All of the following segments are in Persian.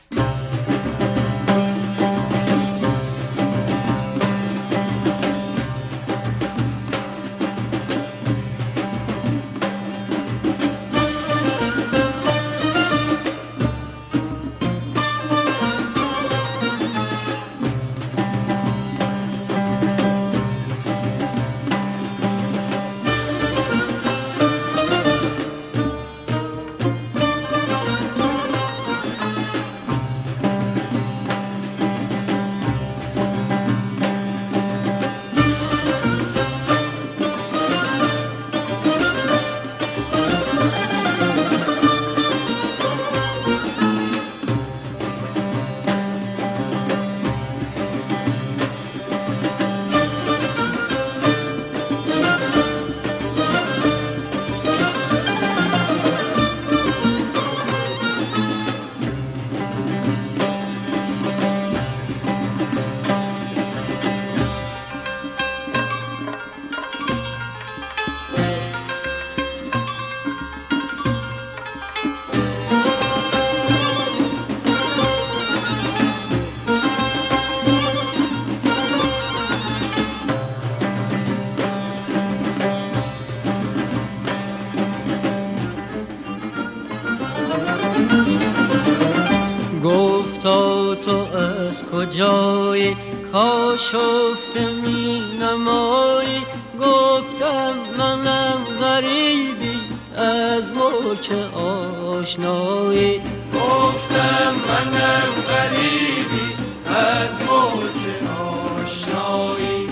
گفتا تو از کجایی کاشفته می نمایی، گفتم منم غریبی از ملک آشنایی، گفتم منم غریبی از ملک آشنایی.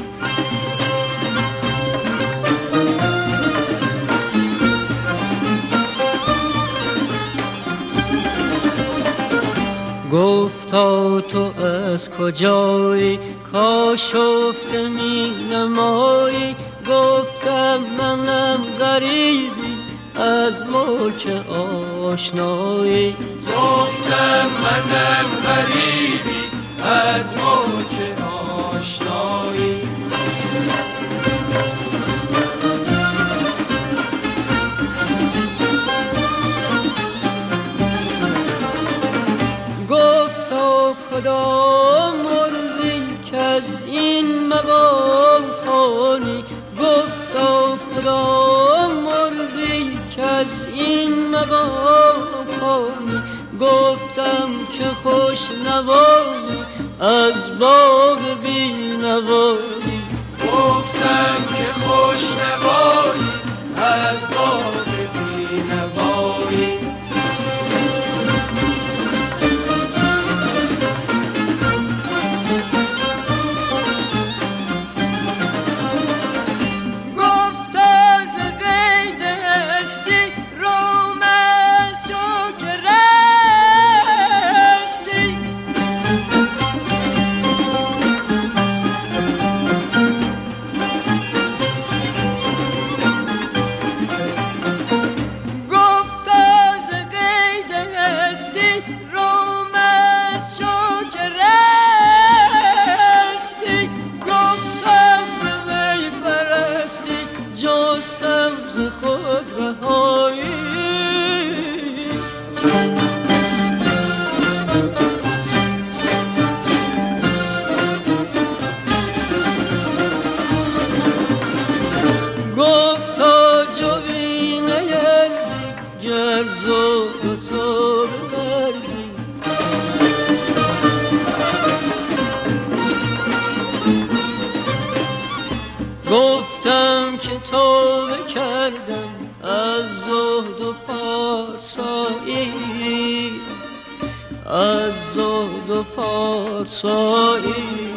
گفتا تو از کجایی کاشفته می نمایی، گفتم منم غریبی از ملک آشنایی، گفتم منم غریبی از ملک آشنایی. گفتا کدام مرغی که از این مقام خوانی، گفتا کدام مرغی که از این مقام خوانی، گفتم که خوش نوایی از باغ بی نوایی، گفتم که خوش نوایی از باغ بی نوایی. گفتا جوینه گرز و تو بگرزی، گفتم که توبه کردم از زهد و پارسایی، از زهد و پارسایی.